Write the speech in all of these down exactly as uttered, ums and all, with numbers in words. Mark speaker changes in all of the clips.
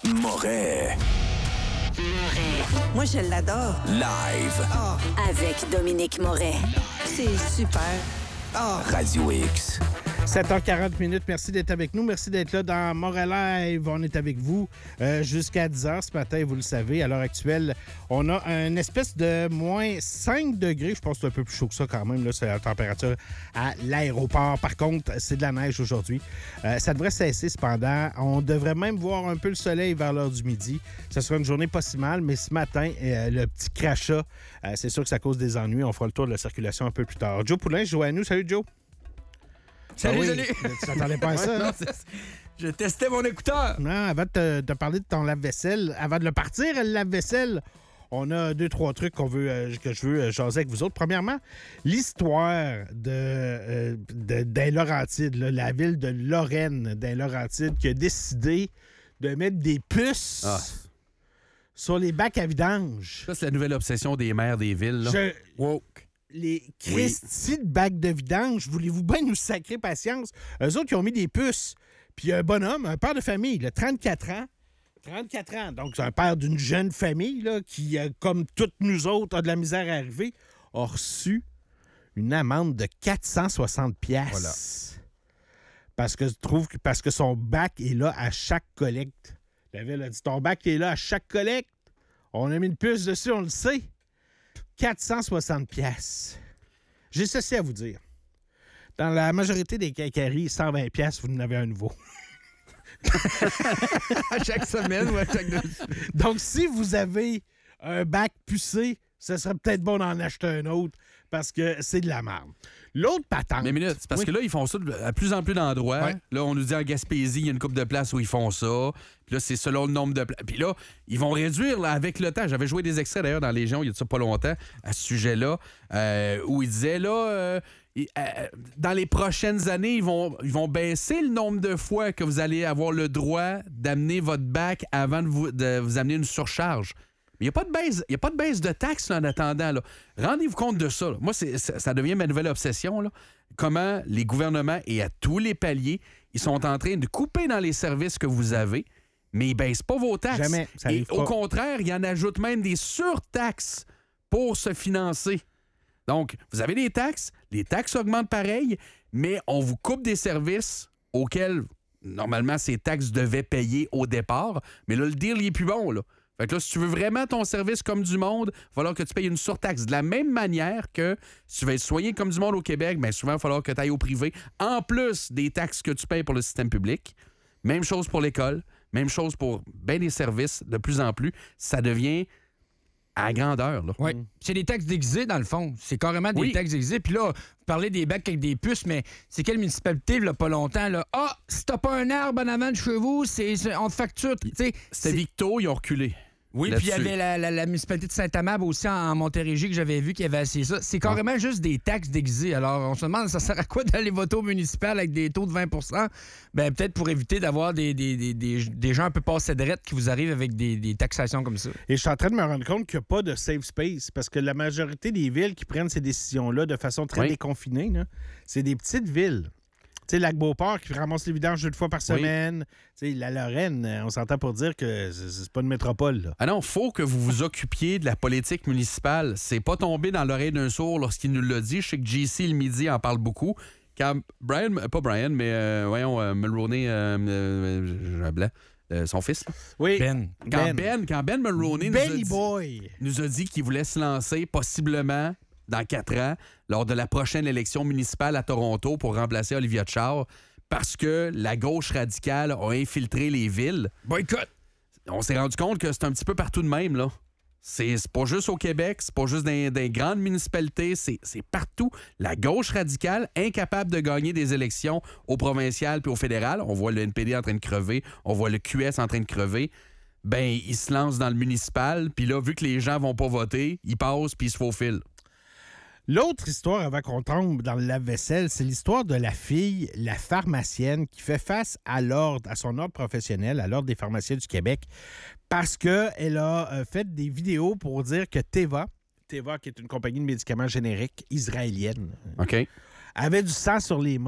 Speaker 1: Moret.
Speaker 2: Moi, je l'adore.
Speaker 1: Live.
Speaker 2: Oh.
Speaker 3: Avec Dominique Moret.
Speaker 2: C'est super. Oh.
Speaker 1: Radio X.
Speaker 4: sept heures quarante minutes. Merci d'être avec nous. Merci d'être là dans Moret Live. On est avec vous euh, jusqu'à dix heures ce matin, vous le savez. À l'heure actuelle, on a une espèce de moins cinq degrés. Je pense que c'est un peu plus chaud que ça quand même. Là, c'est la température à l'aéroport. Par contre, c'est de la neige aujourd'hui. Euh, ça devrait cesser cependant. On devrait même voir un peu le soleil vers l'heure du midi. Ce sera une journée pas si mal, mais ce matin, euh, le petit crachat, euh, c'est sûr que ça cause des ennuis. On fera le tour de la circulation un peu plus tard. Joe Poulin, je joue à nous. Salut, Joe.
Speaker 5: Salut,
Speaker 4: ah oui,
Speaker 5: salut!
Speaker 4: Tu t'attendais pas à ça?
Speaker 5: Ouais,
Speaker 4: hein?
Speaker 5: non, je testais mon écouteur.
Speaker 4: Non, avant de te, te parler de ton lave-vaisselle, avant de le partir, le lave-vaisselle, on a deux, trois trucs qu'on veut, euh, que je veux euh, jaser avec vous autres. Premièrement, l'histoire de, euh, de, des Laurentides, là, la ville de Lorraine, des Laurentides, qui a décidé de mettre des puces
Speaker 5: Ah.
Speaker 4: sur les bacs à vidange.
Speaker 5: Ça, c'est la nouvelle obsession des maires des villes. Là.
Speaker 4: Je-
Speaker 5: Woke.
Speaker 4: Les Christy de bacs de vidange, voulez-vous bien nous sacrer patience? Eux autres, ils ont mis des puces. Puis il y a un bonhomme, un père de famille, là, trente-quatre ans. trente-quatre ans. Donc, c'est un père d'une jeune famille là, qui, euh, comme toutes nous autres, a de la misère à arriver, a reçu une amende de quatre cent soixante piastres.
Speaker 5: Voilà.
Speaker 4: Parce que je trouve que parce que son bac est là à chaque collecte. La ville a dit, ton bac est là à chaque collecte. On a mis une puce dessus, on le sait. quatre cent soixante piastres. J'ai ceci à vous dire. Dans la majorité des quincailleries, cent vingt piastres, vous en avez un nouveau.
Speaker 5: À chaque semaine ou à chaque deux semaines.
Speaker 4: Donc, si vous avez un bac pucé, ce serait peut-être bon d'en acheter un autre parce que c'est de la merde. L'autre patente...
Speaker 5: Mais minute, c'est parce
Speaker 4: Oui.
Speaker 5: que là, ils font ça à plus en plus d'endroits.
Speaker 4: Ouais.
Speaker 5: Là, on nous dit en Gaspésie, il y a une couple de places où ils font ça. Puis là, c'est selon le nombre de places. Puis là, ils vont réduire là, avec le temps. J'avais joué des extraits d'ailleurs dans Légion, il y a de ça pas longtemps, à ce sujet-là, euh, où ils disaient là, euh, ils- euh, dans les prochaines années, ils vont, ils vont baisser le nombre de fois que vous allez avoir le droit d'amener votre bac avant de vous, de vous amener une surcharge. Il n'y a pas de baisse, il y a pas de baisse de taxes là, en attendant. Là. Rendez-vous compte de ça. Là. Moi, c'est, ça, ça devient ma nouvelle obsession. Là. Comment les gouvernements et à tous les paliers, ils sont en train de couper dans les services que vous avez, mais ils ne baissent pas vos taxes.
Speaker 4: Jamais, ça
Speaker 5: et
Speaker 4: arrive
Speaker 5: au
Speaker 4: pas.
Speaker 5: contraire, ils en ajoutent même des surtaxes pour se financer. Donc, vous avez des taxes, les taxes augmentent pareil, mais on vous coupe des services auxquels, normalement, ces taxes devaient payer au départ. Mais là, le deal, il est plus bon, là. Fait que là, si tu veux vraiment ton service comme du monde, il va falloir que tu payes une surtaxe. De la même manière que si tu veux être soigné comme du monde au Québec, bien souvent, il va falloir que tu ailles au privé, en plus des taxes que tu payes pour le système public. Même chose pour l'école, même chose pour bien des services, de plus en plus. Ça devient à grandeur, là.
Speaker 6: Oui. C'est des taxes déguisées, dans le fond. C'est carrément des
Speaker 5: Oui.
Speaker 6: taxes déguisées. Puis là, vous parlez des bacs avec des puces, mais c'est quelle municipalité, là, pas longtemps, là? Ah, si t'as pas un arbre en avant de chez vous, c'est, c'est- on te facture. Tu sais,
Speaker 5: C'était
Speaker 6: c'est-
Speaker 5: Victo, ils ont reculé.
Speaker 6: Oui, puis il y
Speaker 5: là-dessus.
Speaker 6: avait la, la- la municipalité de Saint-Amable aussi en, en Montérégie que j'avais vu qui avait essayé ça. C'est carrément juste des taxes déguisées. Alors, on se demande, ça sert à quoi d'aller voter au municipal avec des taux de vingt pour cent? Ben, peut-être pour éviter d'avoir des, des, des, des, des gens un peu passés de qui vous arrivent avec des, des taxations comme ça.
Speaker 4: Et je suis en train de me rendre compte qu'il n'y a pas de safe space parce que la majorité des villes qui prennent ces décisions-là de façon très
Speaker 5: Oui.
Speaker 4: déconfinée, là, c'est des petites villes. Tu sais, Lac-Beauport qui ramasse les vidanges deux fois par
Speaker 5: Oui.
Speaker 4: semaine. Tu sais, la Lorraine, euh, on s'entend pour dire que c'est c'est pas une métropole. Là.
Speaker 5: Ah non, faut que vous vous occupiez de la politique municipale. C'est pas tombé dans l'oreille d'un sourd lorsqu'il nous l'a dit. Je sais que J C le midi en parle beaucoup. Quand Brian, euh, pas Brian, mais euh, voyons, euh, Mulroney, euh, euh, j'ai un blanc, euh, son fils. Là.
Speaker 4: Oui.
Speaker 6: Ben.
Speaker 5: Quand Ben, quand Ben Mulroney nous a,
Speaker 4: Benny
Speaker 5: dit,
Speaker 4: Boy.
Speaker 5: nous a dit qu'il voulait se lancer possiblement dans quatre ans lors de la prochaine élection municipale à Toronto pour remplacer Olivia Char parce que la gauche radicale a infiltré les villes.
Speaker 6: Boycott!
Speaker 5: On s'est rendu compte que c'est un petit peu partout de même, là. C'est, c'est pas juste au Québec, c'est pas juste dans, dans les grandes municipalités, c'est, c'est partout. La gauche radicale, incapable de gagner des élections au provincial puis au fédéral. On voit le N P D en train de crever, on voit le Q S en train de crever. Ben, ils se lancent dans le municipal, puis là, vu que les gens vont pas voter, ils passent puis ils se faufilent.
Speaker 4: L'autre histoire, avant qu'on tombe dans le lave-vaisselle, c'est l'histoire de la fille, la pharmacienne, qui fait face à l'ordre, à son ordre professionnel, à l'ordre des pharmaciens du Québec, parce qu'elle a euh, fait des vidéos pour dire que Teva, Teva, qui est une compagnie de médicaments génériques israélienne,
Speaker 5: OK.
Speaker 4: avait du sang sur les mains.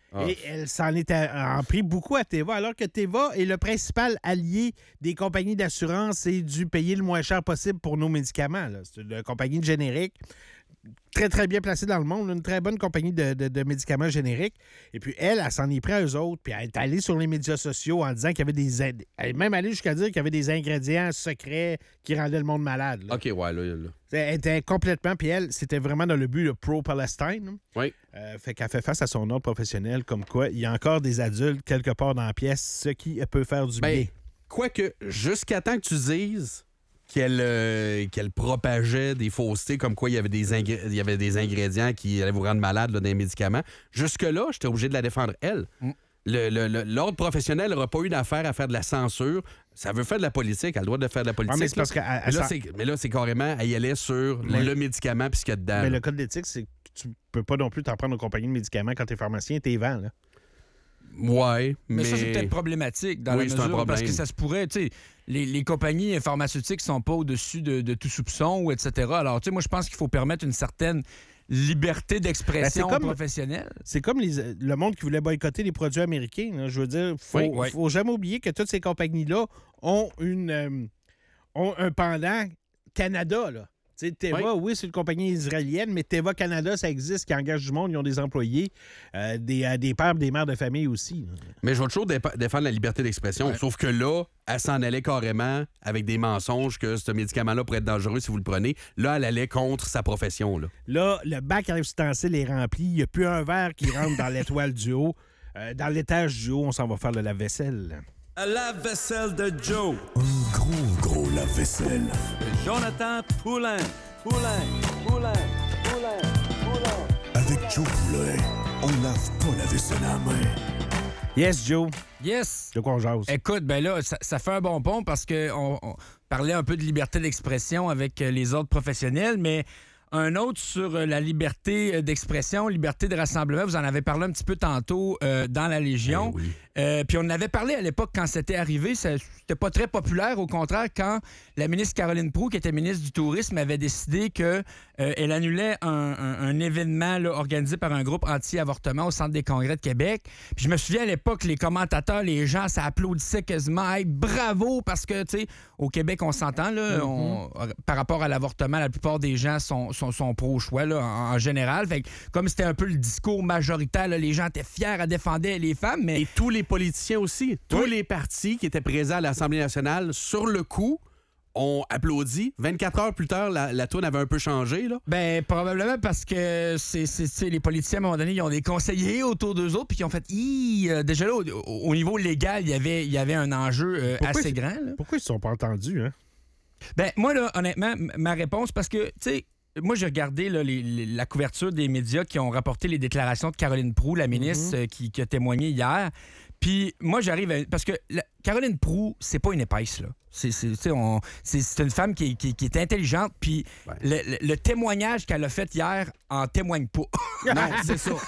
Speaker 5: Ah.
Speaker 4: Et elle s'en est à- en pris beaucoup à Teva, alors que Teva est le principal allié des compagnies d'assurance et du payer le moins cher possible pour nos médicaments. là. C'est une compagnie de générique très, très bien placée dans le monde, une très bonne compagnie de, de- de médicaments génériques. Et puis, elle, elle s'en est pris à eux autres, puis elle est allée sur les médias sociaux en disant qu'il y avait des... in- Elle est même allée jusqu'à dire qu'il y avait des ingrédients secrets qui rendaient le monde malade. là.
Speaker 5: OK, ouais, là. là.
Speaker 4: Elle était complètement... Puis elle, c'était vraiment dans le but de pro-Palestine.
Speaker 5: Oui.
Speaker 4: Euh, fait qu'elle fait face à son ordre professionnel, comme quoi il y a encore des adultes quelque part dans la pièce, ce qui peut faire du
Speaker 5: Ben,
Speaker 4: bien.
Speaker 5: quoique, jusqu'à temps que tu dises qu'elle euh, qu'elle propageait des faussetés, comme quoi il y avait des, ingré- il y avait des ingrédients qui allaient vous rendre malade là, dans les médicaments, jusque-là, j'étais obligé de la défendre, elle.
Speaker 6: Mm.
Speaker 5: Le- le- le- L'ordre professionnel n'aura pas eu d'affaire à faire de la censure. Ça veut faire de la politique. Elle a le droit de faire de la politique.
Speaker 4: Ouais, mais c'est
Speaker 5: là.
Speaker 4: parce qu'elle- elle
Speaker 5: mais, là,
Speaker 4: s'en-
Speaker 5: c'est, mais là, c'est carrément, elle y allait sur
Speaker 4: Mais-
Speaker 5: le médicament puis ce qu'il y a dedans.
Speaker 4: Mais
Speaker 5: là.
Speaker 4: le code d'éthique, c'est que tu peux pas non plus t'en prendre aux compagnies de médicaments quand t'es pharmacien, t'es vends. Là.
Speaker 5: Ouais, mais...
Speaker 6: Mais, ça, c'est peut-être problématique dans
Speaker 5: Oui,
Speaker 6: la
Speaker 5: c'est un
Speaker 6: mesure parce
Speaker 5: problème.
Speaker 6: que ça se pourrait, tu sais, les, les compagnies pharmaceutiques sont pas au-dessus de, de tout soupçon, ou et cetera. Alors, tu sais, moi, je pense qu'il faut permettre une certaine liberté d'expression
Speaker 4: Ben, c'est comme-
Speaker 6: professionnelle.
Speaker 4: C'est comme les- le monde qui voulait boycotter les produits américains. là. Je veux dire, faut,
Speaker 5: Oui,
Speaker 6: oui.
Speaker 4: faut jamais oublier que toutes ces compagnies-là ont une euh, ont un pendant Canada. Là. Tu sais, Teva, oui, c'est une compagnie israélienne, mais Teva Canada, ça existe, qui engage du monde, ils ont des employés, euh, des, euh, des pères, des mères de famille aussi. là.
Speaker 5: Mais je vais toujours dépa- défendre la liberté d'expression. Sauf que là, elle s'en allait carrément avec des mensonges que ce médicament-là pourrait être dangereux si vous le prenez. Là, elle allait contre sa profession. Là.
Speaker 4: Là, le bac à ustensile est rempli. Il n'y a plus un verre qui rentre dans l'étoile du haut. Euh, dans l'étage du haut, on s'en va faire de la vaisselle.
Speaker 1: À la vaisselle de Joe. Un gros, gros lave-vaisselle.
Speaker 3: Jonathan Poulain. Poulain. Poulain. Poulain. Poulain.
Speaker 1: Avec Joe Poulain, on lave pas la vaisselle à la main.
Speaker 4: Yes, Joe.
Speaker 6: Yes!
Speaker 4: De quoi on jase?
Speaker 6: Écoute, ben là, ça, ça fait un bon pont parce qu'on on parlait un peu de liberté d'expression avec euh, les ordres professionnels, mais un autre sur euh, la liberté euh, d'expression, liberté de rassemblement. Vous en avez parlé un petit peu tantôt euh, dans la Légion.
Speaker 5: Eh oui.
Speaker 6: Euh, puis on en avait parlé à l'époque quand c'était arrivé. Ça- C'était pas très populaire. Au contraire, quand la ministre Caroline Proulx, qui était ministre du Tourisme, avait décidé qu'elle annulait un, un- un événement là, organisé par un groupe anti-avortement au Centre des congrès de Québec. Puis je me souviens à l'époque, les commentateurs, les gens, ça applaudissait quasiment. Hey, bravo! Parce que, tu sais, au Québec, on s'entend, là, on- par rapport à l'avortement, la plupart des gens sont, sont, sont pro-choix, là, en, en général. Fait que, comme c'était un peu le discours majoritaire, là, les gens étaient fiers à défendre les femmes, mais...
Speaker 5: Et tous les politiciens aussi. Tous les partis qui étaient présents à l'Assemblée nationale, sur le coup, ont applaudi. vingt-quatre heures plus tard, la, la toune avait un peu changé. Là.
Speaker 6: Ben, probablement parce que c'est, c'est, c'est- les politiciens, à un moment donné, ils ont des conseillers autour d'eux autres, puis qui ont fait, Hi, euh, déjà là, au, au niveau légal, il y avait, il y avait un enjeu euh,
Speaker 4: Pourquoi
Speaker 6: assez
Speaker 4: c'est-
Speaker 6: grand. Là.
Speaker 4: Pourquoi ils ne se sont pas entendus, hein?
Speaker 6: Ben, moi, là, honnêtement, m- ma réponse, parce que, tu sais, moi, j'ai regardé là, les- les- la couverture des médias qui ont rapporté les déclarations de Caroline Proulx, la ministre euh, qui, qui a témoigné hier. Puis moi, j'arrive à... Parce que la- Caroline Proulx, c'est pas une épaisse, là. C'est, c'est, tu sais, on- c'est, c'est une femme qui, est- qui- qui est intelligente, puis le, le- le témoignage qu'elle a fait hier en témoigne pas.
Speaker 5: Non, c'est ça.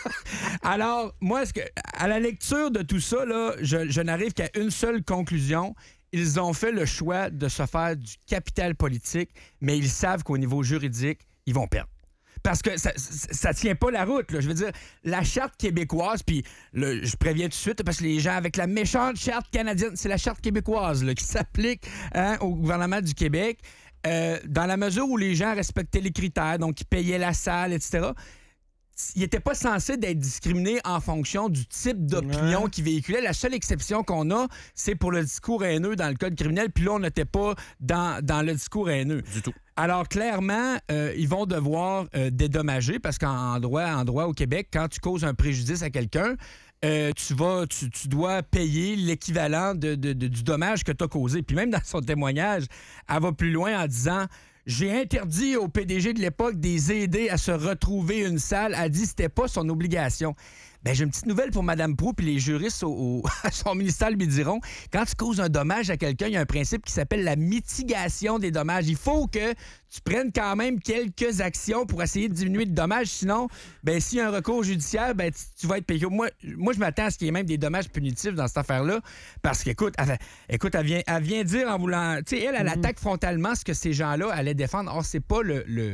Speaker 6: Alors, moi, est-ce que, à la lecture de tout ça, là, je, je n'arrive qu'à une seule conclusion. Ils ont fait le choix de se faire du capital politique, mais ils savent qu'au niveau juridique, ils vont perdre. Parce que ça, ça, ça tient pas la route, là. Je veux dire, la charte québécoise, puis le- je préviens tout de suite, parce que les gens avec la méchante charte canadienne, c'est la charte québécoise là, qui s'applique hein, au gouvernement du Québec. Euh, dans la mesure où les gens respectaient les critères, donc ils payaient la salle, et cetera, il n'était pas censé d'être discriminé en fonction du type d'opinion
Speaker 4: Ouais.
Speaker 6: qu'il véhiculait. La seule exception qu'on a, c'est pour le discours haineux dans le code criminel. Puis là, on n'était pas dans, dans le discours haineux.
Speaker 5: Du tout.
Speaker 6: Alors, clairement, euh, ils vont devoir euh, dédommager parce qu'en droit, en droit au Québec, quand tu causes un préjudice à quelqu'un, euh, tu, vas, tu, tu dois payer l'équivalent de, de- de- du dommage que tu as causé. Puis même dans son témoignage, elle va plus loin en disant... J'ai interdit au P D G de l'époque de les aider à se retrouver une salle. Elle dit que c'était pas son obligation. Ben, j'ai une petite nouvelle pour Mme Proulx, puis les juristes au, au- à son ministère lui diront, quand tu causes un dommage à quelqu'un, il y a un principe qui s'appelle la mitigation des dommages. Il faut que tu prennes quand même quelques actions pour essayer de diminuer le dommage. Sinon, ben, s'il y a un recours judiciaire, ben, tu, tu vas être payé. Moi, moi je m'attends à ce qu'il y ait même des dommages punitifs dans cette affaire-là. Parce qu'écoute, elle, écoute, elle, vient, elle vient dire en voulant... Tu sais, elle, elle attaque frontalement ce que ces gens-là allaient défendre. Or, c'est pas le... le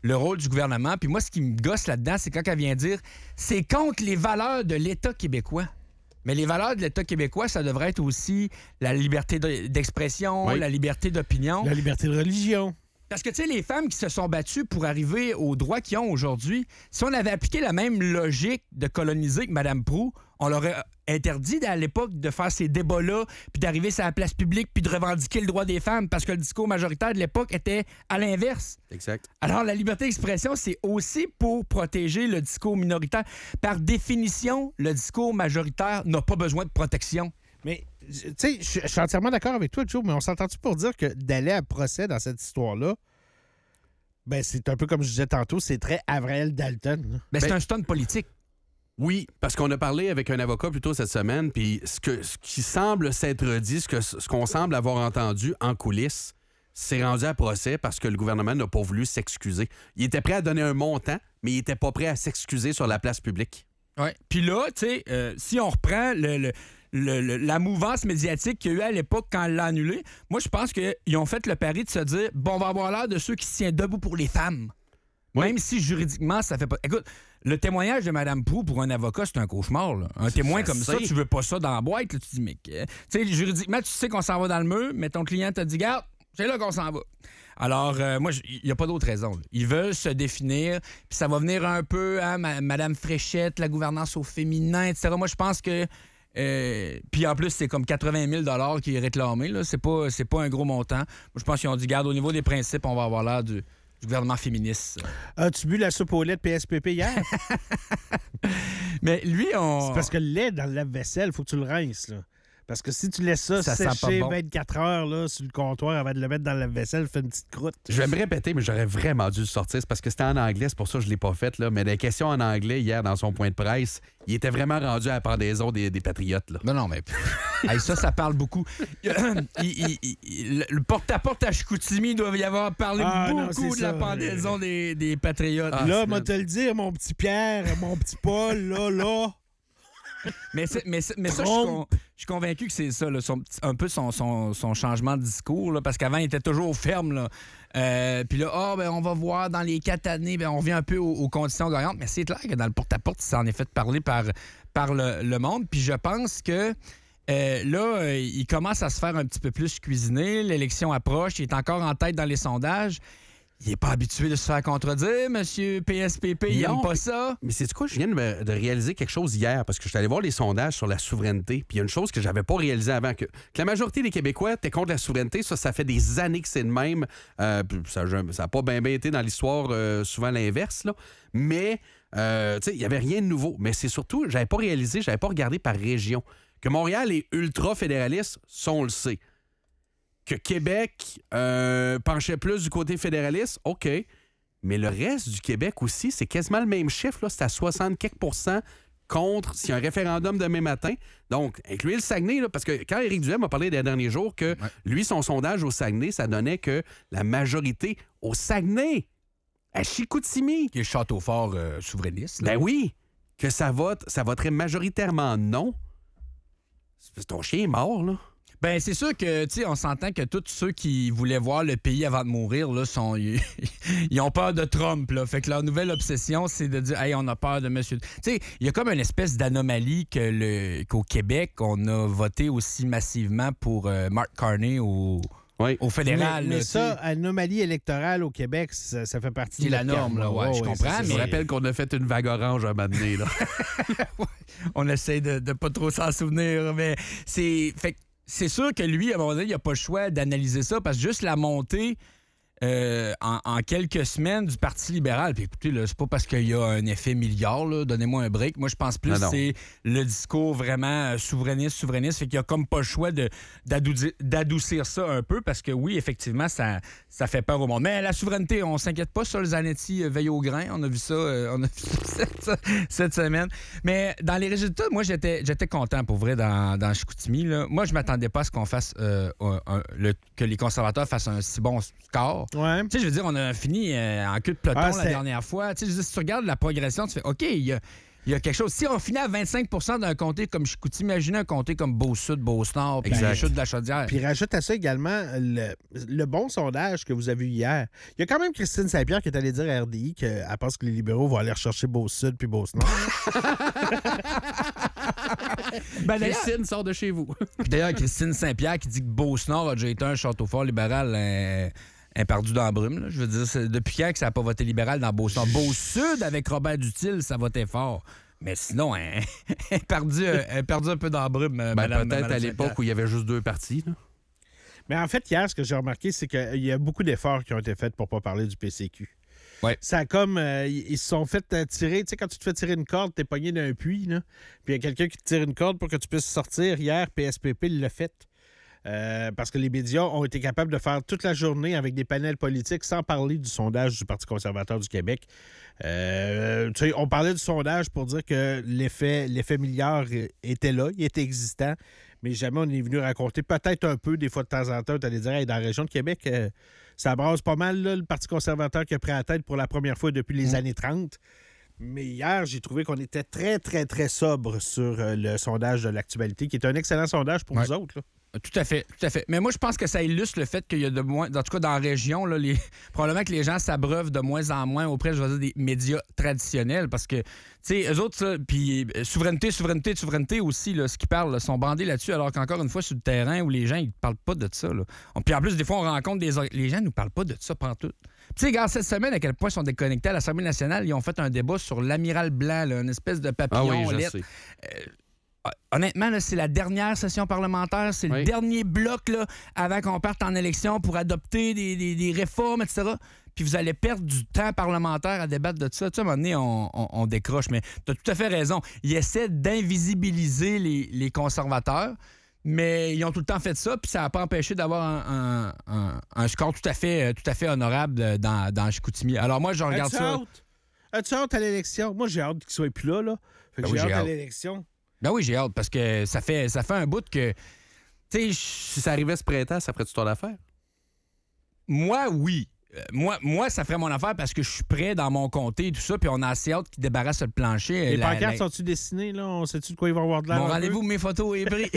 Speaker 6: le rôle du gouvernement. Puis moi, ce qui me gosse là-dedans, c'est quand elle vient dire c'est contre les valeurs de l'État québécois. Mais les valeurs de l'État québécois, ça devrait être aussi la liberté de- d'expression,
Speaker 5: Oui.
Speaker 6: la liberté d'opinion.
Speaker 4: La liberté de religion.
Speaker 6: Parce que, tu sais, les femmes qui se sont battues pour arriver aux droits qu'ils ont aujourd'hui, si on avait appliqué la même logique de coloniser que Mme Proulx, on leur aurait interdit à l'époque de faire ces débats-là, puis d'arriver sur la place publique, puis de revendiquer le droit des femmes, parce que le discours majoritaire de l'époque était à l'inverse.
Speaker 5: Exact.
Speaker 6: Alors, la liberté d'expression, c'est aussi pour protéger le discours minoritaire. Par définition, le discours majoritaire n'a pas besoin de protection.
Speaker 4: Mais, tu sais, je je suis entièrement d'accord avec toi, Joe, mais on s'entend-tu pour dire que d'aller à procès dans cette histoire-là, ben c'est un peu comme je disais tantôt, c'est très Avril Dalton. là.
Speaker 6: Ben, c'est
Speaker 5: Ben-
Speaker 6: un stunt politique.
Speaker 5: Oui, parce qu'on a parlé avec un avocat plus tôt cette semaine, puis ce, que, ce qui semble s'être dit, ce, que, ce qu'on semble avoir entendu en coulisses, c'est rendu à procès parce que le gouvernement n'a pas voulu s'excuser. Il était prêt à donner un montant, mais il n'était pas prêt à s'excuser sur la place publique.
Speaker 6: Ouais. Puis là, tu sais, euh, si on reprend le, le- le- le- la mouvance médiatique qu'il y a eu à l'époque quand elle l'a annulé, moi, je pense qu'ils ont fait le pari de se dire bon, on va avoir l'air de ceux qui se tiennent debout pour les femmes.
Speaker 5: Oui.
Speaker 6: Même si juridiquement, ça fait pas. Écoute, le témoignage de Mme Proulx pour un avocat, c'est un cauchemar. Là. Un témoin
Speaker 5: ça
Speaker 6: comme ça,
Speaker 5: c'est.
Speaker 6: tu veux pas ça dans la boîte. Là, tu dis, mais. euh, Tu sais, juridiquement, tu sais qu'on s'en va dans le mur, mais ton client t'a dit, garde, c'est là qu'on s'en va. Alors, euh, moi, il n'y a pas d'autre raison. là. Ils veulent se définir, puis ça va venir un peu, hein, ma- Madame Fréchette, la gouvernance au féminin, et cetera. Moi, je pense que. euh, puis en plus, c'est comme quatre-vingt mille qui est réclamé. Là. C'est pas, c'est pas un gros montant. Moi, je pense qu'ils ont dit, garde, au niveau des principes, on va avoir l'air du, du gouvernement féministe.
Speaker 4: As-tu bu la soupe au lait de P S P P hier?
Speaker 6: Mais lui, on.
Speaker 4: C'est parce que le lait dans le lave-vaisselle, il faut que tu le rinces, là. Parce que si tu laisses ça,
Speaker 6: Ça sent
Speaker 4: sécher
Speaker 6: pas bon.
Speaker 4: vingt-quatre heures là, sur le comptoir avant de le mettre dans le lave-vaisselle, fait une petite croûte.
Speaker 5: Je vais me répéter, mais j'aurais vraiment dû le sortir. C'est parce que c'était en anglais, c'est pour ça que je ne l'ai pas fait. Là. Mais les questions en anglais, hier, dans son point de presse, il était vraiment rendu à la pendaison des, des patriotes. Là.
Speaker 6: Non, non, mais hey, ça, ça parle beaucoup. Il- il- il- il- le porte-à-porte à Chicoutimi, il doit y avoir parlé
Speaker 4: Ah, non,
Speaker 6: beaucoup
Speaker 4: c'est
Speaker 6: de la
Speaker 4: ça.
Speaker 6: pendaison des, des patriotes.
Speaker 5: Ah,
Speaker 4: là,
Speaker 5: c'est
Speaker 4: moi
Speaker 5: vrai.
Speaker 4: te le dire, mon petit Pierre, mon petit Paul, là, là.
Speaker 6: Mais, c'est- mais, c'est- mais ça, je suis, con- je suis convaincu que c'est ça, là, son petit- un peu son, son- son changement de discours, là, parce qu'avant, il était toujours ferme. Là. Euh, Puis là, ah, ben, on va voir dans les quatre années, ben, on revient un peu aux, aux conditions gagnantes. Mais c'est clair que dans le porte-à-porte, ça en est fait parler par, par le, le monde. Puis je pense que euh, là, euh, il commence à se faire un petit peu plus cuisiner. L'élection approche, il est encore en tête dans les sondages. Il n'est pas habitué de se faire contredire, monsieur P S P P. Il
Speaker 5: Non,
Speaker 6: n'aime pas
Speaker 5: mais-
Speaker 6: ça.
Speaker 5: Mais c'est quoi, je viens de, me- de réaliser quelque chose hier parce que je suis allé voir les sondages sur la souveraineté. Puis il y a une chose que j'avais pas réalisée avant, que, que la majorité des Québécois étaient contre la souveraineté. Ça, ça fait des années que c'est le même. Euh, puis ça n'a pas bien bien été dans l'histoire, euh, souvent l'inverse. Là. Mais, euh, tu sais, il n'y avait rien de nouveau. Mais c'est surtout, j'avais pas réalisé, j'avais pas regardé par région. Que Montréal est ultra-fédéraliste, ça, on le sait. Que Québec euh, penchait plus du côté fédéraliste, OK. Mais le reste du Québec aussi, c'est quasiment le même chiffre. Là. C'est à soixante quelques pourcents contre s'il y a un référendum demain matin. Donc, incluez le Saguenay, là, parce que quand Éric Duhem a parlé des derniers jours que lui, son sondage au Saguenay, ça donnait que la majorité au Saguenay, à Chicoutimi,
Speaker 6: Qui est Château-Fort euh, souverainiste. là.
Speaker 5: ben oui, que ça vote, ça voterait majoritairement non. C'est- Ton chien est mort, là.
Speaker 6: Ben, c'est sûr que, tu sais, on s'entend que tous ceux qui voulaient voir le pays avant de mourir, là, sont, ils, ils ont peur de Trump, là. Fait que leur nouvelle obsession, c'est de dire, hey, on a peur de monsieur. Tu sais, il y a comme une espèce d'anomalie que le, qu'au Québec, on a voté aussi massivement pour euh, Mark Carney au,
Speaker 5: Oui.
Speaker 6: au fédéral.
Speaker 4: mais
Speaker 6: là,
Speaker 4: mais
Speaker 6: tu
Speaker 4: ça,
Speaker 6: sais.
Speaker 4: anomalie électorale au Québec, ça, ça fait partie
Speaker 6: C'est
Speaker 4: de
Speaker 6: la
Speaker 4: notre
Speaker 6: norme,
Speaker 4: carte,
Speaker 6: là, ouais, je
Speaker 4: c'est
Speaker 6: comprends,
Speaker 4: ça,
Speaker 5: Je
Speaker 6: mais-
Speaker 5: me rappelle qu'on a fait une vague orange un moment donné, là.
Speaker 6: On essaie de, de pas trop s'en souvenir, mais c'est. Fait que c'est sûr que lui, à un moment donné, il n'a pas le choix d'analyser ça parce que juste la montée euh, en, en quelques semaines du Parti libéral, puis écoutez, là, c'est pas parce qu'il y a un effet milliard, là, donnez-moi un break. Moi, je pense plus
Speaker 5: Non,
Speaker 6: que
Speaker 5: non.
Speaker 6: c'est le discours vraiment euh, souverainiste, souverainiste, fait qu'il y a comme pas le choix de, d'adoucir, d'adoucir ça un peu parce que oui, effectivement, ça, ça fait peur au monde. Mais la souveraineté, on s'inquiète pas sur le Zanetti euh, veille au grain. On a vu ça, euh, on a vu ça cette, cette semaine. Mais dans les résultats, moi, j'étais, j'étais content pour vrai dans, dans Chicoutimi. Là. Moi, je m'attendais pas à ce qu'on fasse euh, un- un- le- que les conservateurs fassent un si bon score.
Speaker 4: Ouais.
Speaker 6: Tu sais, je veux dire, on a fini euh, en queue de peloton
Speaker 4: Ah,
Speaker 6: la
Speaker 4: c'était-
Speaker 6: dernière fois. Tu sais, je veux dire, si tu regardes la progression, tu fais OK, il y a, il y a quelque chose. Si on finit à vingt-cinq d'un comté comme Chicoutimi, imaginez un comté comme Beau-Sud, Beau-Nord, puis la chute de la Chaudière.
Speaker 4: Puis rajoute à ça également le, le bon sondage que vous avez eu hier. Il y a quand même Christine Saint-Pierre qui est allée dire à R D I qu'elle pense que les libéraux vont aller rechercher Beau-Sud puis Beau-Nord.
Speaker 5: ben, Christine sort de chez vous.
Speaker 6: D'ailleurs, Christine Saint-Pierre qui dit que Beau-Nord a déjà été un château fort libéral euh, un perdu dans la brume. Là. Je veux dire, c'est, depuis quand que ça n'a pas voté libéral dans Beau-Nord? Beau-Sud, avec Robert Dutil, ça votait fort. Mais sinon, elle a perdu, perdu un peu dans la brume.
Speaker 5: Ben,
Speaker 6: madame,
Speaker 5: peut-être
Speaker 6: madame
Speaker 5: à l'époque
Speaker 6: Saint-Pierre.
Speaker 5: où il y avait juste deux partis. Là.
Speaker 4: Mais en fait, hier, ce que j'ai remarqué, c'est qu'il y a beaucoup d'efforts qui ont été faits pour ne pas parler du P C Q.
Speaker 6: Ouais.
Speaker 4: Ça a comme. Euh, ils se sont fait euh, tirer. Tu sais, quand tu te fais tirer une corde, t'es pogné d'un puits, là. Puis il y a quelqu'un qui te tire une corde pour que tu puisses sortir. Hier, P S P P l'a fait. Euh, parce que les médias ont été capables de faire toute la journée avec des panels politiques sans parler du sondage du Parti conservateur du Québec. Euh, tu sais, on parlait du sondage pour dire que l'effet, l'effet milliard était là, il était existant, mais jamais on est venu raconter peut-être un peu, des fois de temps en temps, tu allais dire, hey, dans la région de Québec, euh, ça brasse pas mal, là, le Parti conservateur qui a pris la tête pour la première fois depuis les mmh. années trente. Mais hier, j'ai trouvé qu'on était très, très, très sobre sur euh, le sondage de l'actualité, qui est un excellent sondage pour
Speaker 6: ouais.
Speaker 4: nous autres, là.
Speaker 6: Tout à fait, tout à fait. Mais moi, je pense que ça illustre le fait qu'il y a de moins, en tout cas dans la région, là, les, probablement que les gens s'abreuvent de moins en moins auprès, je vais dire, des médias traditionnels parce que, tu sais, eux autres, puis souveraineté, souveraineté, souveraineté aussi, là, ce qu'ils parlent, là, sont bandés là-dessus, alors qu'encore une fois, sur le terrain où les gens, ils parlent pas de ça. Là. On, puis en plus, des fois, on rencontre des... Les gens nous parlent pas de ça pantoute. Tu sais, regarde, cette semaine, à quel point ils sont déconnectés à l'Assemblée nationale, ils ont fait un débat sur l'amiral blanc, là, une espèce de papillon.
Speaker 5: Ah oui, je
Speaker 6: lettre.
Speaker 5: sais.
Speaker 6: Euh, Honnêtement, là, c'est la dernière session parlementaire, c'est oui. le dernier bloc là, avant qu'on parte en élection pour adopter des, des, des réformes, et cetera. Puis vous allez perdre du temps parlementaire à débattre de ça. Tu sais, à un moment donné, on, on, on décroche. Mais tu as tout à fait raison. Ils essaient d'invisibiliser les, les conservateurs, mais ils ont tout le temps fait ça, puis ça n'a pas empêché d'avoir un, un, un, un score tout à fait, tout à fait honorable dans, dans Chicoutimi. Alors moi, je regarde
Speaker 4: As-tu
Speaker 6: ça...
Speaker 4: Hâte? As-tu hâte à l'élection? Moi, j'ai hâte qu'il soit plus là. là. Fait que ben
Speaker 6: oui,
Speaker 4: j'ai,
Speaker 6: j'ai
Speaker 4: hâte
Speaker 6: hâte
Speaker 4: à l'élection.
Speaker 6: Ben oui, j'ai hâte, parce que ça fait, ça fait un bout que... Tu sais,
Speaker 5: si ça arrivait ce printemps, ça ferait-tu ton affaire?
Speaker 6: Moi, oui. Euh, moi, moi, ça ferait mon affaire parce que je suis prêt dans mon comté et tout ça, puis on a assez hâte qu'ils débarrassent le plancher.
Speaker 4: Les
Speaker 6: la,
Speaker 4: pancartes
Speaker 6: la...
Speaker 4: sont-tu dessinées, là? On sait-tu de quoi ils vont avoir de l'air?
Speaker 6: Mon rendez-vous, mes photos est pris.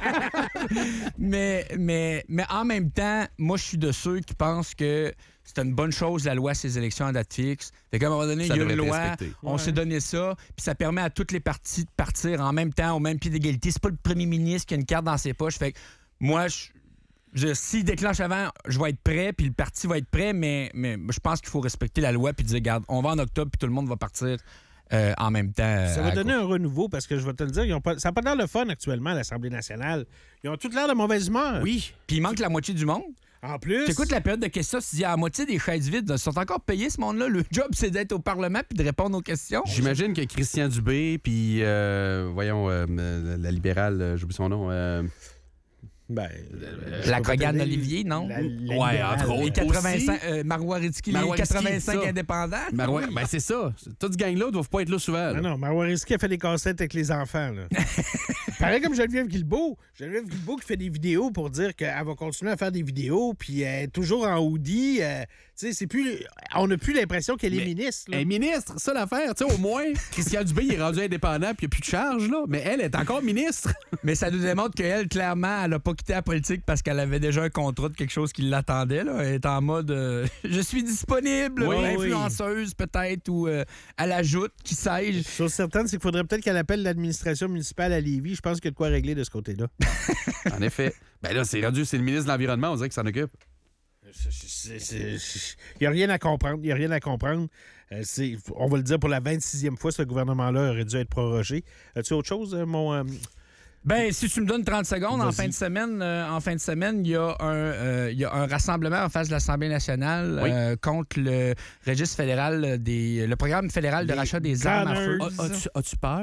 Speaker 6: mais, mais, mais en même temps, moi, je suis de ceux qui pensent que c'est une bonne chose, la loi, ces élections à date fixe. Fait qu'à un moment donné, il y a une loi, on ouais. s'est donné ça, puis ça permet à toutes les parties de partir en même temps, au même pied d'égalité. C'est pas le premier ministre qui a une carte dans ses poches. Fait que moi, je... Je, s'il déclenche avant, je vais être prêt, puis le parti va être prêt, mais, mais je pense qu'il faut respecter la loi puis dire, regarde, on va en octobre, puis tout le monde va partir euh, en même temps. Euh,
Speaker 4: ça va donner un renouveau, parce que je vais te le dire, ils ont pas, ça n'a pas l'air de fun actuellement à l'Assemblée nationale. Ils ont tout l'air de mauvaise humeur.
Speaker 6: Oui, puis il manque la moitié du monde.
Speaker 4: En plus...
Speaker 6: Tu écoutes la période de questions, tu te dis, à la moitié des chaises vides, ils sont encore payés, ce monde-là. Le job, c'est d'être au Parlement puis de répondre aux questions.
Speaker 5: J'imagine que Christian Dubé, puis, euh, voyons, euh, la libérale, j'oublie son nom... Euh...
Speaker 4: Ben,
Speaker 6: euh, la Cogane d'Olivier, non?
Speaker 4: La, la
Speaker 5: ouais, entre autres.
Speaker 6: Les quatre-vingt-cinq, euh, Marois Risky, les quatre-vingt-cinq indépendants.
Speaker 5: Marois, ben c'est ça. Tous ce gang-là ne doivent pas être là souvent. Là.
Speaker 4: Non, non, Marois Risky a fait des cassettes avec les enfants. Là. Pareil comme Geneviève Guilbeault. Geneviève Guilbeault qui fait des vidéos pour dire qu'elle va continuer à faire des vidéos, puis elle est toujours en hoodie. Euh, tu sais, c'est plus... On n'a plus l'impression qu'elle est mais, ministre. Là.
Speaker 5: Elle est ministre, ça l'affaire. Tu sais, au moins, Christian Dubé, il est rendu indépendant, puis il n'y a plus de charge, là. Mais elle est encore ministre.
Speaker 6: Mais ça nous démontre qu'elle, clairement, elle n'a pas quitté la politique parce qu'elle avait déjà un contrat de quelque chose qui l'attendait. Là. Elle est en mode euh, je suis disponible,
Speaker 4: oui,
Speaker 6: influenceuse oui. peut-être, ou euh, elle ajoute, qui sais-je.
Speaker 4: Chose certaine, c'est qu'il faudrait peut-être qu'elle appelle l'administration municipale à Lévis. Je pense qu'il y a de quoi régler de ce côté-là.
Speaker 5: En effet. Ben là, c'est rendu, c'est le ministre de l'Environnement, on dirait qu'il s'en occupe.
Speaker 4: Il n'y a rien à comprendre. Il n'y a rien à comprendre. Euh, c'est, on va le dire pour la vingt-sixième fois, ce gouvernement-là aurait dû être prorogé. As-tu autre chose, mon... Euh...
Speaker 6: Ben, si tu me donnes trente secondes,
Speaker 4: Vas-y.
Speaker 6: en fin de semaine, euh, en fin de semaine, il y a un, euh, il y a un rassemblement en face de l'Assemblée nationale
Speaker 5: oui.
Speaker 6: euh, contre le registre fédéral des, le programme fédéral de
Speaker 4: Les
Speaker 6: rachat des armes à feu.
Speaker 5: A, as-tu, as-tu peur?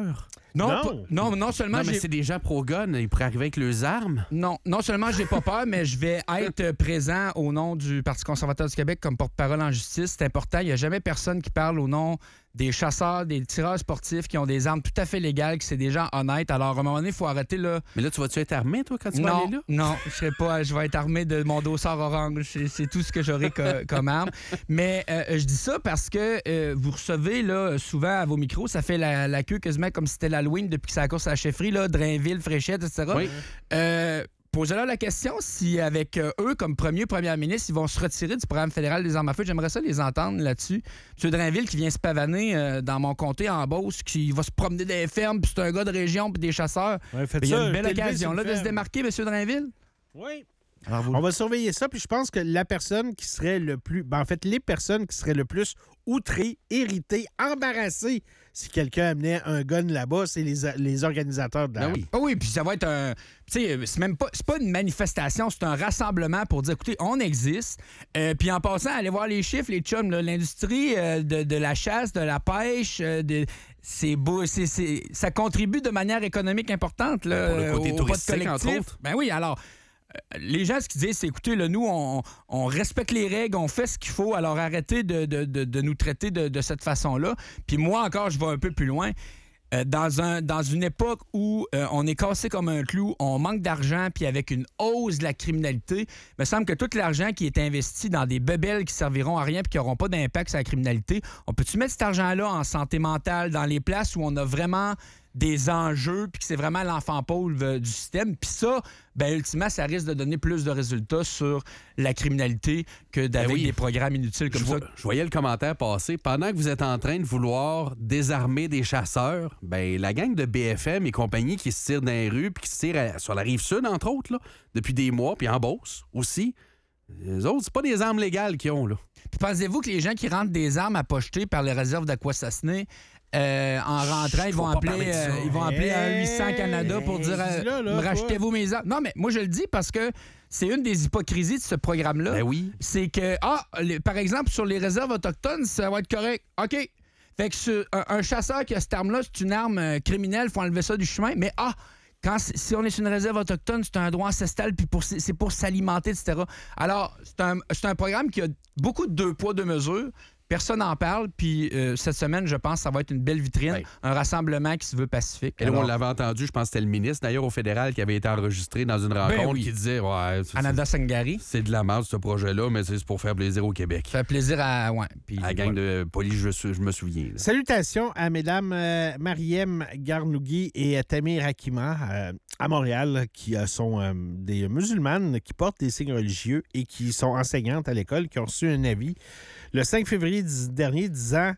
Speaker 6: Non,
Speaker 4: Non.
Speaker 6: pas- non, non seulement
Speaker 5: Non, mais
Speaker 6: j'ai...
Speaker 5: c'est des gens pro-gun. Ils pourraient arriver avec leurs armes.
Speaker 6: Non, non seulement j'ai pas peur, mais je vais être présent au nom du Parti conservateur du Québec comme porte-parole en justice. C'est important. Il n'y a jamais personne qui parle au nom des chasseurs, des tireurs sportifs qui ont des armes tout à fait légales, qui c'est des gens honnêtes. Alors, à un moment donné, il faut arrêter là.
Speaker 5: Mais là, tu vas-tu être armé, toi, quand tu vas
Speaker 6: Non,
Speaker 5: aller là?
Speaker 6: non, je serai pas. Je vais être armé de mon dossard orange. C'est, c'est tout ce que j'aurai co- comme arme. Mais euh, je dis ça parce que euh, vous recevez là, souvent à vos micros, ça fait la, la queue quasiment comme si c'était l'Halloween depuis que c'est la course à la chefferie, là, Drainville, Fréchette, et cetera.
Speaker 5: Oui.
Speaker 6: Euh, Posez-leur la question si, avec euh, eux, comme premier premier ministre, ils vont se retirer du programme fédéral des armes à feu. J'aimerais ça les entendre là-dessus. M. Drainville, qui vient se pavaner euh, dans mon comté en Beauce, qui va se promener dans les fermes, puis c'est un gars de région, puis des chasseurs.
Speaker 4: Ouais, faites
Speaker 6: Il y a
Speaker 4: ça,
Speaker 6: une belle
Speaker 4: t'élever
Speaker 6: occasion
Speaker 4: sur
Speaker 6: là,
Speaker 4: une
Speaker 6: de se
Speaker 4: ferme.
Speaker 6: démarquer, M. Drainville.
Speaker 4: Oui.
Speaker 6: Alors, vous...
Speaker 4: On va surveiller ça, puis je pense que la personne qui serait le plus... Ben, en fait, les personnes qui seraient le plus outrées, irritées, embarrassées si quelqu'un amenait un gun là-bas, c'est les, les organisateurs de la...
Speaker 5: Ben oui.
Speaker 6: Ah oui, puis ça va être un. Tu sais, c'est même pas, c'est pas une manifestation, c'est un rassemblement pour dire écoutez, on existe. Euh, puis en passant, allez voir les chiffres, les chums, là, l'industrie euh, de, de la chasse, de la pêche, euh, de, c'est beau, c'est, c'est, ça contribue de manière économique importante là,
Speaker 5: Pour le côté
Speaker 6: au- au vote
Speaker 5: touristique, entre
Speaker 6: collectif.
Speaker 5: autres.
Speaker 6: Ben oui, alors. euh, Les gens, ce qu'ils disent, c'est écoutez, là, nous, on, on respecte les règles, on fait ce qu'il faut, alors arrêtez de, de, de, de nous traiter de, de cette façon-là. Puis moi, encore, je vais un peu plus loin. Euh, dans, un, dans une époque où euh, on est cassé comme un clou, on manque d'argent, puis avec une hausse de la criminalité, il me semble que tout l'argent qui est investi dans des bebelles qui serviront à rien puis qui n'auront pas d'impact sur la criminalité, on peut-tu mettre cet argent-là en santé mentale, dans les places où on a vraiment des enjeux, puis que c'est vraiment l'enfant pauvre euh, du système. Puis ça, ben ultimement, ça risque de donner plus de résultats sur la criminalité que d'avec
Speaker 5: Ben oui.
Speaker 6: des programmes inutiles comme
Speaker 5: je,
Speaker 6: ça.
Speaker 5: vois- je voyais le commentaire passer. Pendant que vous êtes en train de vouloir désarmer des chasseurs, ben la gang de B F M et compagnie qui se tirent dans les rues puis qui se tirent à- sur la rive sud, entre autres, là, depuis des mois, puis en Beauce aussi, les autres, c'est pas des armes légales qu'ils ont, là.
Speaker 6: Puis pensez-vous que les gens qui rentrent des armes à pocheter par les réserves d'Aquassassiné, euh, en rentrant, ils
Speaker 5: faut
Speaker 6: vont
Speaker 5: pas
Speaker 6: appeler,
Speaker 5: parler de ça.
Speaker 6: euh, ils vont appeler un huit cents Canada pour
Speaker 4: Hey,
Speaker 6: dire euh,
Speaker 4: dis-le, là,
Speaker 6: me
Speaker 4: toi.
Speaker 6: rachetez-vous mes armes. Non, mais moi, je le dis parce que c'est une des hypocrisies de ce programme-là.
Speaker 5: Ben oui.
Speaker 6: C'est que, ah, les- par exemple, sur les réserves autochtones, ça va être correct. OK. Fait que sur- un, un chasseur qui a cette arme-là, c'est une arme euh, criminelle, il faut enlever ça du chemin. Mais, ah, quand c'est- si on est sur une réserve autochtone, c'est un droit ancestral, puis pour, c'est pour s'alimenter, et cetera. Alors, c'est un, c'est un programme qui a beaucoup de deux poids, deux mesures. Personne n'en parle, puis euh, cette semaine, je pense que ça va être une belle vitrine,
Speaker 5: Ouais.
Speaker 6: un rassemblement qui se veut pacifique.
Speaker 5: Et là,
Speaker 6: Alors,
Speaker 5: on l'avait entendu, je pense que c'était le ministre, d'ailleurs, au fédéral, qui avait été enregistré dans une rencontre
Speaker 6: oui.
Speaker 5: qui disait ouais, c'est-
Speaker 6: Ananda Sangari,
Speaker 5: c'est de la merde, ce projet-là, mais c'est pour faire plaisir au Québec.
Speaker 6: ça fait plaisir à... Ouais, puis,
Speaker 5: À la gang
Speaker 6: voilà.
Speaker 5: de police, je, suis- je me souviens. là.
Speaker 4: Salutations à mesdames euh, Mariem Garnougui et euh, Tamir Hakima euh, à Montréal, qui euh, sont euh, des musulmanes qui portent des signes religieux et qui sont enseignantes à l'école, qui ont reçu un avis le cinq février dix- dernier disant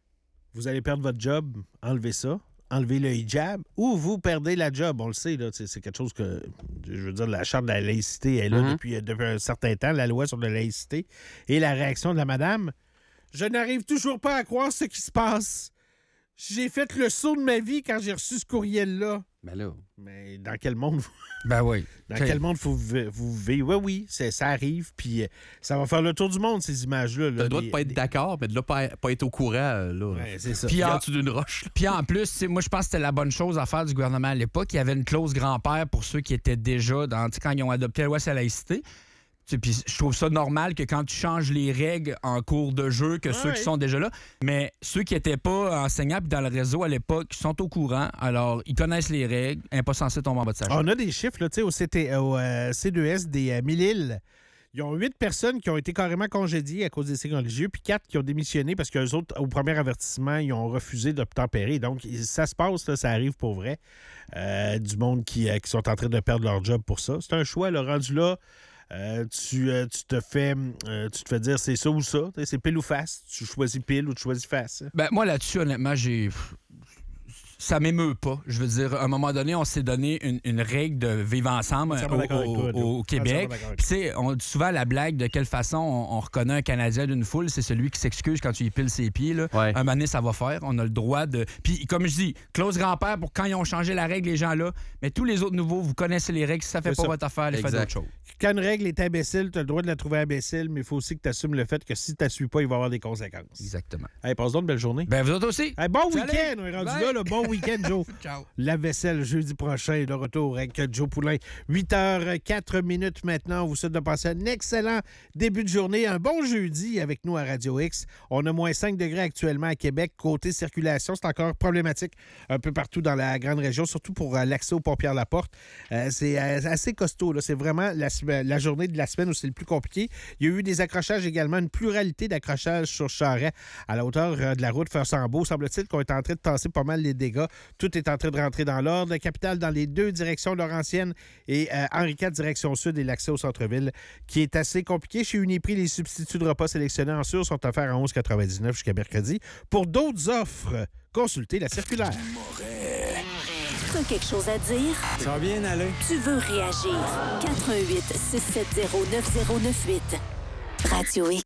Speaker 4: « Vous allez perdre votre job, enlevez ça, enlevez le hijab, ou vous perdez la job. » On le sait, là, c'est c'est quelque chose que, je veux dire, la charte de la laïcité est là
Speaker 5: Mhm.
Speaker 4: depuis, euh, depuis un certain temps, la loi sur la laïcité. Et la réaction de la madame « Je n'arrive toujours pas à croire ce qui se passe. J'ai fait le saut de ma vie quand j'ai reçu ce courriel-là. »
Speaker 5: Ben là,
Speaker 4: Mais dans quel monde vous,
Speaker 6: Ben oui.
Speaker 4: dans
Speaker 6: Okay.
Speaker 4: quel monde vous, vi- vous vivez? Oui, oui, c'est- ça arrive, puis euh, ça va faire le tour du monde, ces images-là.
Speaker 5: t'as
Speaker 4: là,
Speaker 5: le droit
Speaker 4: des-
Speaker 5: de pas être
Speaker 4: des-
Speaker 5: d'accord, mais de là, pas, pas être au courant, euh, là.
Speaker 4: Ouais, c'est ça.
Speaker 6: Puis
Speaker 5: Puis
Speaker 6: en-
Speaker 5: en dessous d'une roche. là.
Speaker 6: Puis en plus, tu sais, moi, je pense que c'était la bonne chose à faire du gouvernement à l'époque. Il y avait une clause grand-père pour ceux qui étaient déjà dans, tu sais, quand ils ont adopté la loi sur la laïcité. Tu sais, Puis je trouve ça normal que quand tu changes les règles en cours de jeu, que ceux
Speaker 4: Ouais.
Speaker 6: qui sont déjà là, mais ceux qui n'étaient pas enseignants puis dans le réseau à l'époque sont au courant. Alors, ils connaissent les règles, ils sont pas censés tomber en bas de sa chaise.
Speaker 4: On a des chiffres là, tu sais, au, C T, au euh, C deux S des euh, mille-îles. Ils ont huit personnes qui ont été carrément congédiées à cause des signes religieux, puis quatre qui ont démissionné parce qu'eux autres, au premier avertissement, ils ont refusé d'obtempérer. Donc, ça se passe, là, ça arrive pour vrai. Euh, du monde qui, euh, qui sont en train de perdre leur job pour ça. C'est un choix, le rendu là. Euh, tu, euh, tu te fais euh, tu te fais dire c'est ça ou ça. Tu sais, c'est pile ou face. Tu choisis pile ou tu choisis face.
Speaker 6: Ben, moi, là-dessus, honnêtement, j'ai. Ça m'émeut pas. Je veux dire, à un moment donné, on s'est donné une, une règle de vivre ensemble
Speaker 4: Entièrement
Speaker 6: au,
Speaker 4: d'accord avec toi,
Speaker 6: au-
Speaker 4: Joe.
Speaker 6: au Québec.
Speaker 4: Entièrement d'accord avec
Speaker 6: Puis, tu sais, on dit souvent la blague de quelle façon on, on reconnaît un Canadien d'une foule, c'est celui qui s'excuse quand tu lui piles ses pieds. Là.
Speaker 5: Ouais.
Speaker 6: Un moment donné, ça va faire. On a le droit de. Puis, comme je dis, clause grand-père pour quand ils ont changé la règle, les gens-là. Mais tous les autres nouveaux, vous connaissez les règles. Si ça fait
Speaker 4: C'est
Speaker 6: pas
Speaker 4: ça.
Speaker 6: votre affaire, allez faire
Speaker 5: Exact.
Speaker 6: d'autres choses.
Speaker 4: Quand une règle est imbécile, tu as le droit de la trouver imbécile, mais il faut aussi que tu assumes le fait que si tu ne suis pas, il va y avoir des conséquences.
Speaker 6: Exactement.
Speaker 4: Hey, passe donc une belle journée.
Speaker 6: Ben, vous autres aussi.
Speaker 4: Hey, bon
Speaker 6: Salut.
Speaker 4: week-end, on est rendu
Speaker 6: Bye.
Speaker 4: là, le bon week-end, Joe.
Speaker 6: Ciao.
Speaker 4: La vaisselle, jeudi prochain, le retour avec Joe Poulain. huit heures quatre minutes maintenant. On vous souhaite de passer un excellent début de journée. Un bon jeudi avec nous à Radio X. On a moins cinq degrés actuellement à Québec. Côté circulation, c'est encore problématique un peu partout dans la grande région, surtout pour euh, l'accès aux Pompières-la-Porte. Euh, c'est euh, assez costaud, là. C'est vraiment la, la journée de la semaine où c'est le plus compliqué. Il y a eu des accrochages également, une pluralité d'accrochages sur Charest à la hauteur euh, de la route Fersambeau. Semble-t-il qu'on est en train de tasser pas mal les dégâts. Tout est en train de rentrer dans l'ordre. La capitale dans les deux directions, Laurentienne et euh, Henri quatre, direction sud, et l'accès au centre-ville qui est assez compliqué. Chez Uniprix, les substituts de repas sélectionnés en sûr sont offerts à onze quatre-vingt-dix-neuf jusqu'à mercredi. Pour d'autres offres, consultez la circulaire.
Speaker 7: T'as quelque chose à dire?
Speaker 3: Ça va bien aller.
Speaker 7: Tu veux réagir? quatre un huit, six sept zéro, neuf zéro neuf huit. Radio X.